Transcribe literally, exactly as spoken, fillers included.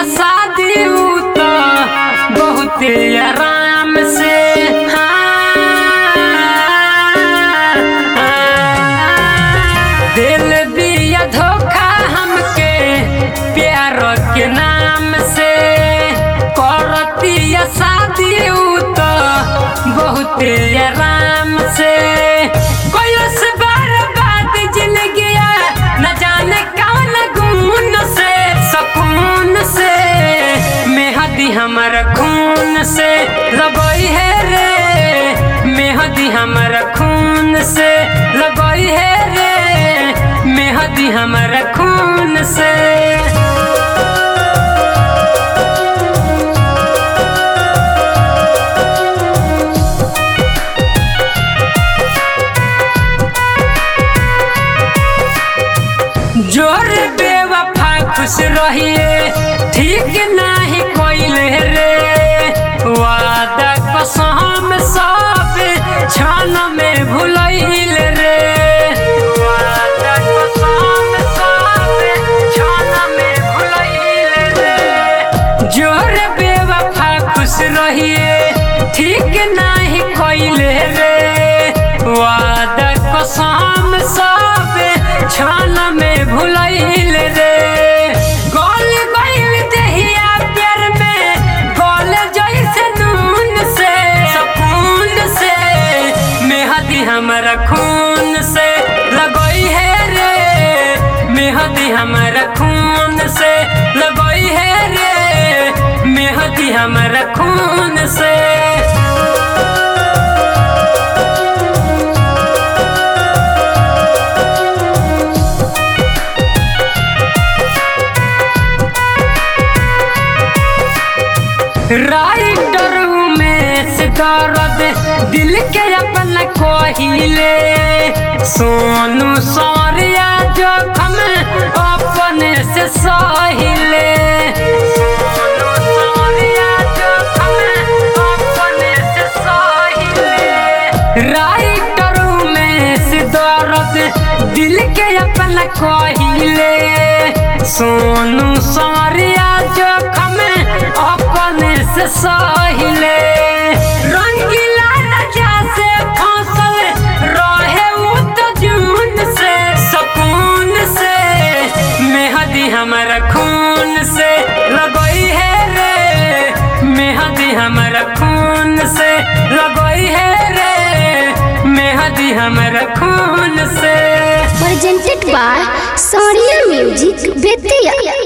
शादी तो बहुत आराम से दिल दिया धोखा हमके प्यार के नाम से करती शादी तो बहुत आराम से कोई से बर्बाद जिंदगी न जाने कौन गुण से सुकून से मेहदी हमारा खून से लगई है रे मेहदी हमारा खून से लगई है रे मेहदी हमारा खून से जोर बेवफा खुश रहिए ठीक नहीं कोइले रे वादा कसम सब क्षण में भुलैल रे वादा कसम सब क्षण में भुलैल रे जोर बेवफा खुश रहिए ठीक नहीं कोइले रे वादा कसम सब क्षण में भुलैल रे गोल गइल देहिया प्यार में गोल जैसे नून से सुकून से मेहदी हमारा खून से लगई है रे मेहदी हमारा खून से लगई है रे मेहदी हमारा खून से राइटर उमेश दर्द दिल के अपना कोहिले सोनू सौरिया जोखम अपने से सहिले सोनू सौरिया जोखम अपने से सहिले राइटर उमेश दर्द दिल के अपना कोहिले सोनू सौरिया जोखम अपने से सहिले रंगीला राजा से फसल रहे वो तो जून से सुकून से मेहदी हमारा खून से लगई है रे मेहदी हमारा खून से लगई है रे मेहदी हमारा खून से presented by Sonia Music Bethia।